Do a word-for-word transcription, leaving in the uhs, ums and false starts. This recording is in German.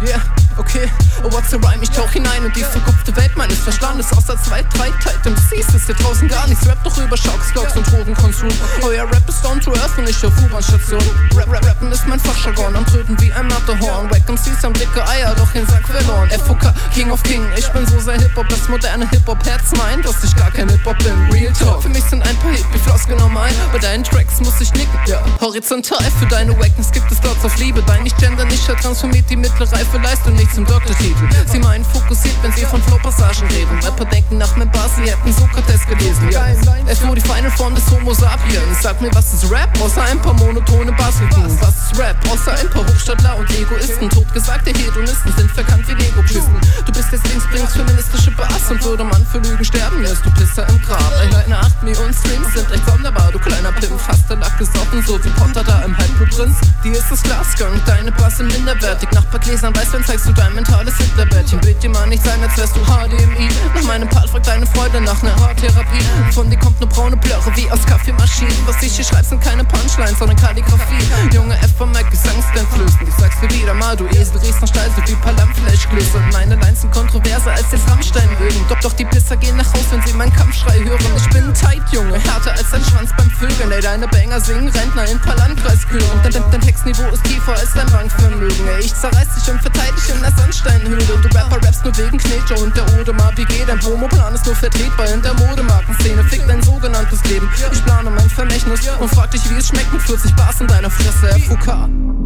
Yeah, okay, oh what's a rhyme? Ich tauch hinein in die verkopfte Welt meines Verstandes. Außer zwei, drei Titan siehst es hier draußen gar nichts. Rap doch über Sharks, Dogs und Drogenkonsum. Euer Rap ist down to earth und nicht auf U-Bahn-Station. Rap, Rap, Rappen ist mein Fachjargon. Am Tröten wie ein Matterhorn. Wack M Cs haben dicke Eier, doch den Sack verloren. F O K, King of King. Ich bin so sehr Hip-Hop, das moderne Hip-Hop-Herz meint, dass ich gar kein Hip-Hop bin. Real Talk. Für mich sind ein paar Hippie-Floskeln normal. Bei deinen Tracks muss ich nicken, ja. Horizontal für deine Wackness gibt es Lots of Liebe. Dein Nicht-Gender nicht transformiert die mittlere Reife Leistung nicht zum Doktortitel. Sie meinen fokussiert, wenn sie von Flow-Passagen reden. Rapper denken nach meinem Bass, sie hätten Sokrates gelesen. Ja, es nur die feine Form des Homo sapiens. Sag mir, was ist Rap? Außer ein paar monotone Bassrhythmen. Was ist Rap? Außer ein paar Hochstadtler und Egoisten. Totgesagte Hedonisten sind verkannt wie Lego-Kisten. Du bist jetzt links, bringst feministische Bass und würde man für Lügen sterben, lässt du Pisser im Grab. Einheiten acht Millionen Streams sind echt sonderbar, du kleiner Pimp. Fast der Lack gesoffen, so wie Potter da im Halbblutprinz. Dir ist das Glasgang, deine Basse minderwertig. Nachbargläsern Weißwein zeigst du dein mentales Hinterbällchen. Bild dir mal nicht sein, als wärst du H D M I. Nach meinem Part fragt deine Freude nach ner Haartherapie. Von dir kommt ne braune Blöre wie aus Kaffeemaschinen. Was ich hier schreib sind keine Punchlines, sondern Kalligrafie. Junge F von Mac, Gesangsstand flößen. Ich sag's dir wieder mal, du Esel, riechst nach Steil, so wie Palamfleischklöße. Meine Lines sind kontroverser als den Rammstein-Mögen. Doch, doch die Pisser gehen nach Haus, wenn sie meinen Kampfschrei hören. Ich bin tight, Junge, härter als dein Schwanz beim Vögeln. Ey, deine Banger singen Rentner in paar Landkreisküren. Dein, dein, dein Textniveau ist tiefer als dein Bankvermögen. Ey, ich zerreiß dich und verteidig in der Sandsteinhöhle. Du Rapper rappst nur wegen Knetscher und der Odemar. Wie geht dein Promoplan ist nur vertretbar in der Modemarkenszene. Fick dein sogenanntes Leben. Ich plane mein Vermächtnis und frag dich, wie es schmeckt mit vierzig Bars in deiner Fresse. F U K.